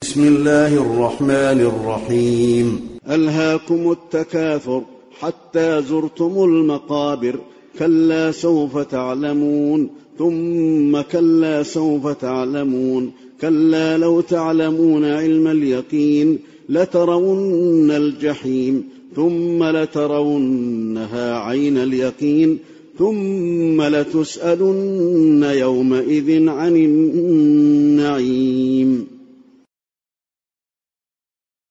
بسم الله الرحمن الرحيم. ألهاكم التكاثر حتى زرتم المقابر، كلا سوف تعلمون، ثم كلا سوف تعلمون، كلا لو تعلمون علم اليقين لترون الجحيم، ثم لترونها عين اليقين، ثم لتسألن يومئذ عن النعيم.